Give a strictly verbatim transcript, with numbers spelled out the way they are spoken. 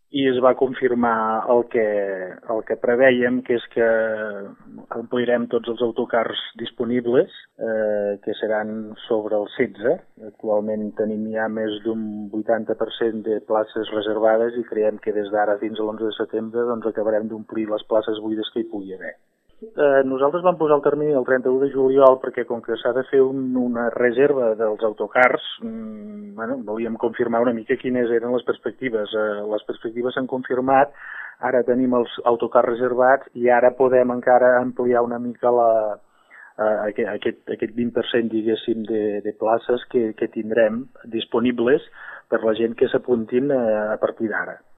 i es va confirmar el que, el que prevèiem, que és que ampliarem tots els autocars disponibles, eh, que seran sobre els setze. Actualment tenim ja més d'un vuitanta per cent de places reservades i creiem que des d'ara fins a l'onze de setembre doncs, acabarem d'omplir les places buides que hi pugui haver. Eh, nosaltres vam posar el termini el trenta-u de juliol perquè com que s'ha de fer un, una reserva dels autocars, mmm, bueno, volíem confirmar una mica quines eren les perspectives. Eh, les perspectives s'han confirmat, ara tenim els autocars reservats i ara podem encara ampliar una mica la, eh, aquest, aquest, aquest vint per cent, diguéssim, de, de places que, que tindrem disponibles per la gent que s'apuntin eh, a partir d'ara.